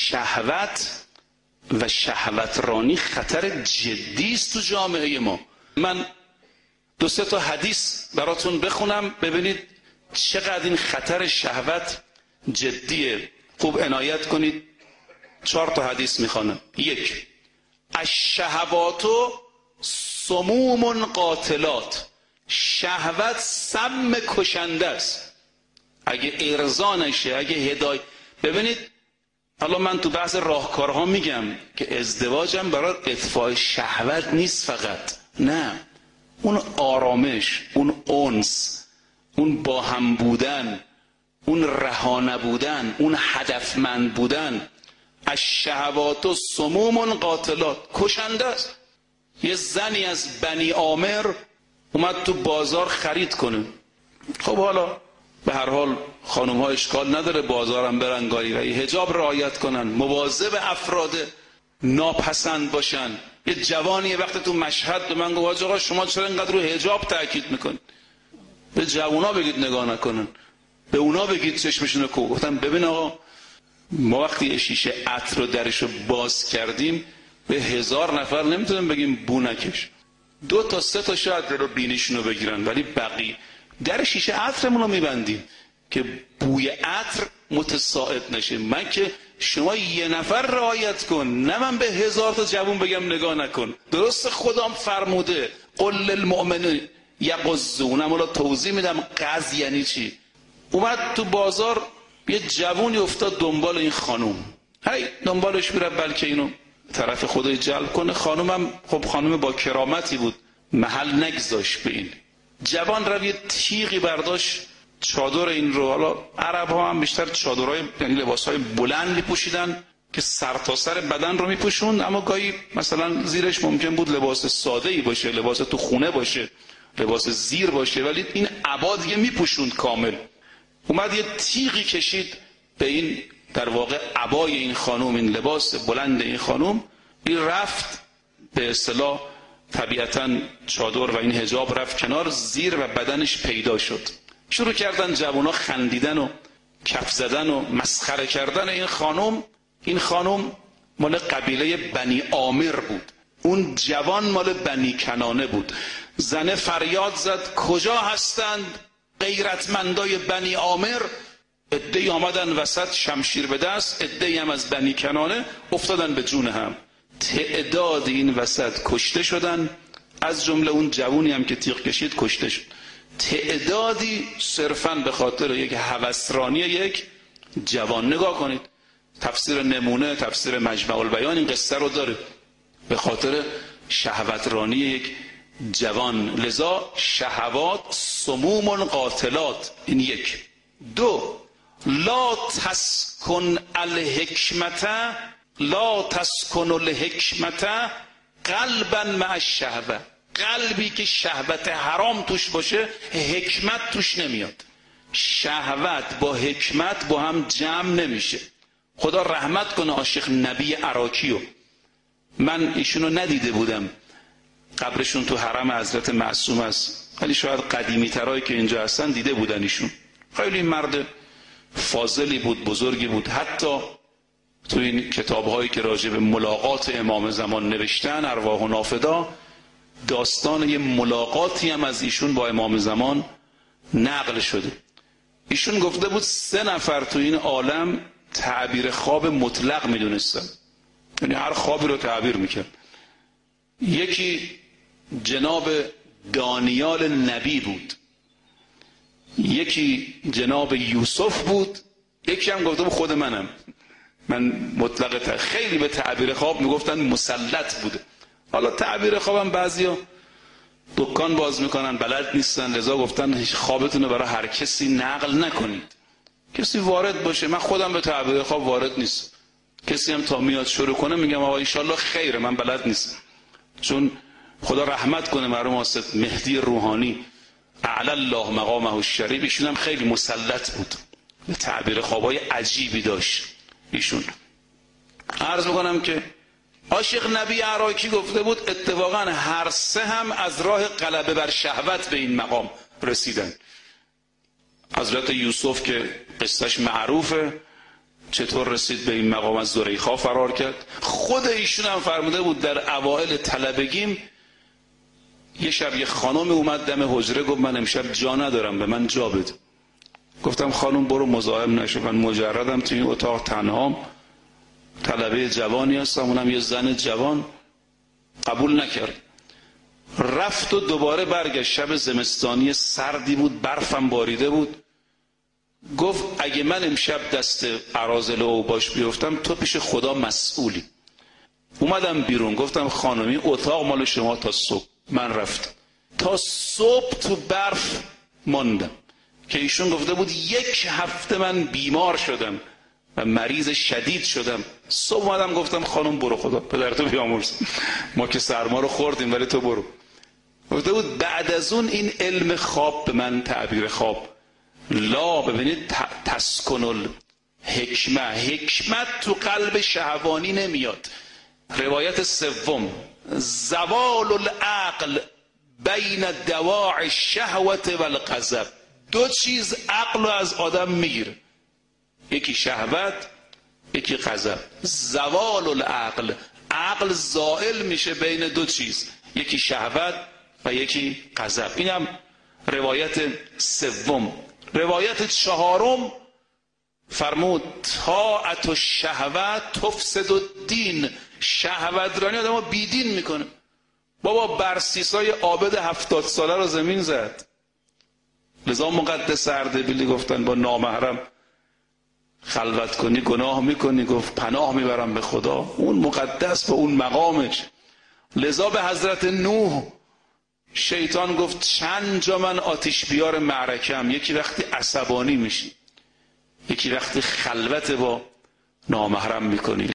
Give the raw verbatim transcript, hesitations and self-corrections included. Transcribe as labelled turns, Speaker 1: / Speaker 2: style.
Speaker 1: شهوت و شهوت رانی خطر جدی است تو جامعه ما. من دو سه تا حدیث براتون بخونم ببینید چقدر این خطر شهوت جدیه. خوب عنایت کنید. چهار تا حدیث میخوانم. یک، الشهوات سموم قاتلات، شهوت سم کشنده است. اگه ارضا نشه، اگه هدایت. ببینید حالا من تو بحث راهکارها میگم که ازدواجم برای اطفاء شهوت نیست فقط، نه، اون آرامش، اون انس، اون با هم بودن، اون رها نبودن، اون هدفمند بودن. الشهوات سموم قاتلات، کشنده است. یه زنی از بنی عامر اومد تو بازار خرید کنه. خب حالا به هر حال خانم ها اشکال نداره بازارم برن گاری و حجاب رعایت کنن، مواظب افراد ناپسند باشن. یه جوانی وقت تو مشهد به من گفت آقا شما چرا اینقدر رو حجاب تاکید میکنید؟ به جوونا بگید نگاه نکنن، به اونا بگید چشمشونو کو. گفتم ببین آقا، ما وقتی شیشه عطر رو درش رو باز کردیم به هزار نفر نمیتونیم بگیم بو نکش، دو تا سه تا شاید رو بینیشونو بگیرن، ولی بقیه در شیشه عطرمون رو میبندیم که بوی عطر متصاعد نشه. من که شما یه نفر رعایت کن، نه من به هزار تا جوون بگم نگاه نکن. درست خودم فرموده قل للمؤمنین یغضوا. اونم الان توضیح میدم غض یعنی چی. اومد تو بازار یه جوونی افتاد دنبال این خانوم، هی دنبالش میره بلکه اینو طرف خودش جلب کنه. خانومم خب خانوم با کرامتی بود، محل نگذاشت به این جوان. رو یه تیغی برداشت، چادر این رو، حالا عرب ها هم بیشتر چادرهای یعنی لباس های بلند میپوشیدن که سر تا سر بدن رو میپوشوند، اما گاهی مثلا زیرش ممکن بود لباس ساده ای باشه، لباس تو خونه باشه، لباس زیر باشه، ولی این عبا دیگه میپوشوند کامل. اومد یه تیغی کشید به این در واقع عبای این خانوم، این لباس بلند این خانوم. این رفت به اصطلاح طبیعتاً چادر و این حجاب رفت کنار، زیر و بدنش پیدا شد. شروع کردن جوانا خندیدن و کف زدن و مسخره کردن این خانوم. این خانوم مال قبیله بنی عامر بود، اون جوان مال بنی کنانه بود. زنه فریاد زد کجا هستند غیرتمندای بنی عامر؟ عده‌ای آمدن وسط شمشیر به دست، عده‌ای هم از بنی کنانه افتادن به جون هم. تعداد این وسط کشته شدن، از جمله اون جوونی هم که تیغ کشید کشته شد. تعدادی صرفاً به خاطر یک هوسرانی یک جوان. نگاه کنید تفسیر نمونه، تفسیر مجمع البیان این قصه رو داره، به خاطر شهوترانی یک جوان. لذا شهوات سموم قاتلات. این یک. دو، لا تسکن الحکمت لا تسکن الحکمت قلبا مع الشهوه. قلبی که شهوت حرام توش باشه حکمت توش نمیاد. شهوت با حکمت با هم جمع نمیشه. خدا رحمت کنه آشیخ نبی عراقیو، من ایشونو ندیده بودم، قبرشون تو حرم حضرت معصوم است، ولی شاید قدیمی ترایی که اینجا هستن دیده بودن. ایشون خیلی مرد فاضلی بود، بزرگی بود. حتی تو این کتاب‌هایی که راجع به ملاقات امام زمان نوشتن، ارواح و نافدا، داستان یه ملاقاتی هم از ایشون با امام زمان نقل شده. ایشون گفته بود سه نفر تو این عالم تعبیر خواب مطلق میدونستن، یعنی هر خوابی رو تعبیر میکرد. یکی جناب دانیال نبی بود، یکی جناب یوسف بود، یکی هم گفته بود خود منم. من مطلق خیلی به تعبیر خواب میگفتن مسلط بوده. حالا تعبیر خوابم بعضیا دکان باز میکنن بلد نیستن، لذا گفتن خوابتون رو برای هر کسی نقل نکنید، کسی وارد باشه. من خودم به تعبیر خواب وارد نیست، کسی هم تا میاد شروع کنه میگم آقا انشالله خیره، من بلد نیستم. چون خدا رحمت کنه مرحوم حضرت مهدی روحانی اعلی الله مقامه الشریف، ایشون هم خیلی مسلط بود، به تعبیر خوابای عجیبی داشت ایشون. عرض میکنم که عاشق نبی عراقی گفته بود اتفاقا هر سه هم از راه غلبه بر شهوت به این مقام رسیدن. حضرت یوسف که قصهش معروفه، چطور رسید به این مقام از زلیخا فرار کرد. خود ایشون هم فرموده بود در اوائل طلبگیم یه شب یه خانم اومد دم حجره گفت من امشب جا ندارم به من جا بده. گفتم خانم برو مزاحم نشو، من مجردم توی این اتاق تنهام، طلبه جوانی هستم، اونم یه زن جوان. قبول نکرد. رفت و دوباره برگشت. شب زمستانی سردی بود، برفم باریده بود. گفت اگه من امشب دست اراذل و اوباش بیفتم تو پیش خدا مسئولی. اومدم بیرون گفتم خانمی اتاق مال شما تا صبح. من رفتم تا صبح تو برف ماندم که ایشون گفته بود یک هفته من بیمار شدم و مریض شدید شدم. صبح اومدم گفتم خانم برو خدا پدرتو بیامرز، ما که سرما رو خوردیم ولی تو برو. گفته بود بعد از اون این علم خواب به من تعبیر خواب لا ببینید تسکن الحکمه، حکمت تو قلب شهوانی نمیاد. روایت سوم زوال العقل بین دواعی الشهوت و الغضب. دو چیز عقل رو از آدم میگیره، یکی شهوت یکی غضب. زوال العقل، عقل زائل میشه بین دو چیز، یکی شهوت و یکی غضب. اینم روایت سوم. روایت چهارم فرمود طاعت الشهوت تفسد الدین. شهوت رانی آدمو بیدین میکنه. بابا برسیسای عابد هفتاد ساله رو زمین زد. لذا مقدس اردبیلی گفتن با نامحرم خلوت کنی گناه میکنی، گفت پناه میبرم به خدا. اون مقدس به اون مقامش. لذا به حضرت نوح شیطان گفت چند جا من آتش بیار معرکم، یکی وقتی عصبانی میشی، یکی وقتی خلوت با نامحرم میکنی.